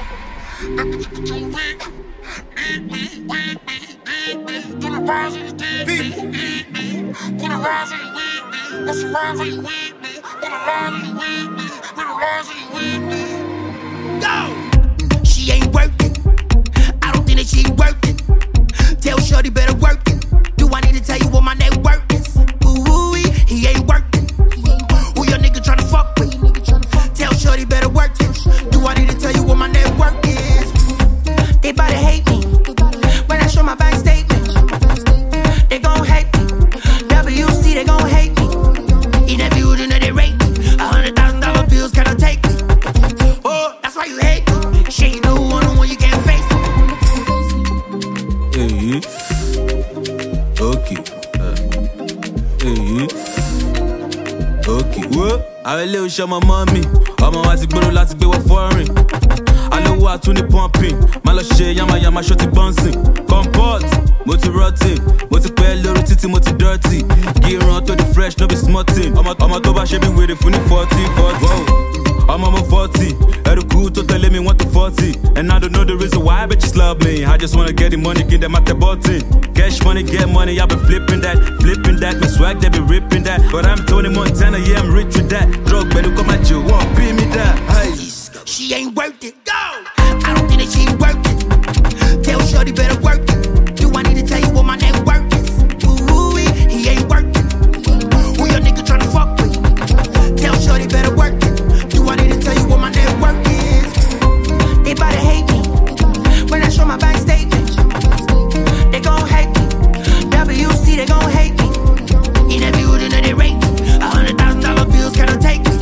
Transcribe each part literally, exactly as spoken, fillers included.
She ain't working. I don't think that she working. Tell shorty better work it. Do I need to tell you what my net worth is? Ooh, he ain't working. Who your nigga tryna fuck with? Tell shorty better work it. Do I need to tell you what my net worth is? They bout to hate me when I show my bank statement. They gon' hate me. W C, they gon' hate me. In that building that they rate me. A hundred thousand dollar bills cannot take me. Oh, that's why you hate me. She ain't no one on one you can't face it. Hey, okay. Uh, hey, okay. Whoa, I will little show my mommy. I'm a white girl, let's be what foreign. I know what to the pumping. My love shit, yama yama, shorty bouncing. Comport, moti rotting. Moti pay low, titi, moti dirty. Gear on to the fresh, no be smutting. I'm a, I'm a toba, she be with it, funny forty, forty. Whoa. I'm on my forty, at a cool to tell me one to forty. And I don't know the reason why bitches love me. I just wanna get the money, get them at the button. Cash money, get money, I been flipping that, flipping that. My swag, they be ripping that. But I'm Tony Montana, yeah, I'm rich with that. Drug better come at you, won't pay me that. Hey. She ain't worth it, go! I don't think that she working. Tell shorty better work it. Do I need to tell you what my net worth is? Ooh, he ain't working. Who your nigga tryna fuck with? Tell shorty better work it. Do I need to tell you what my net worth is? They bout to hate me when I show my bank statement. They gon' hate me. W C, they gon' hate me. In that building that they rate me. A hundred thousand dollar bills cannot take me.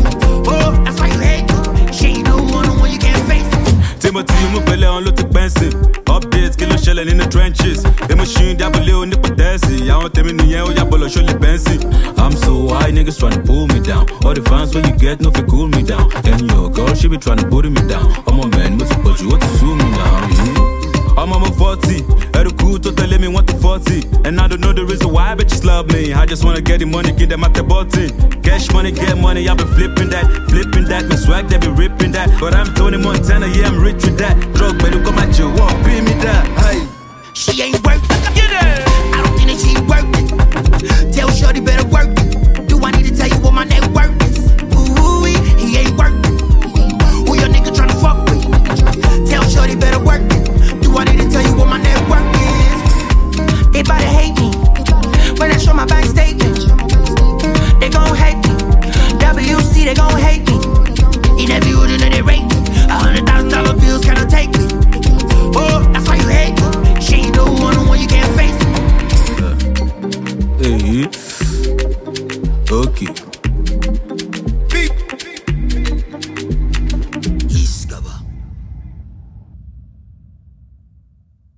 Oh, that's why you hate me. She ain't no one on one you can't face it. Timothy, you move belly on look expensive. Updates, kill shelling in the trenches. The machine, that will in the potency. I don't tell me the yeah, yeah, but show the fancy. I'm so high, niggas tryna pull me down. All the fans when you get, no fi cool me down. And your girl, she be tryna put me down. I'm a man, must but you want to sue me now. Mm-hmm. I'm on my forty, at a cool to tell me one to forty. And I don't know the reason why bitches love me. I just wanna get the money, get them at the button. Cash money, get money, I been flipping that, flipping that. My swag, they be ripping that. But I'm Tony Montana, yeah, I'm rich with that. Drug better come at you, won't pay me that. Hey, she ain't working. Get it. I don't think that she working. Tell shorty better work it. Do I need to tell you what my net worth is? Ooh, he ain't working. Who your nigga tryna fuck with? Tell shorty better work it. Do I need to tell you what my net worth is? They bout to hate me when I show my bank statement. They gon' hate me. W C, they gon' hate me. In that building that they rate me. A hundred thousand dollar bills cannot take me. Oh, that's why you hate me. She ain't no one on one you can't face it. uh, hey, okay.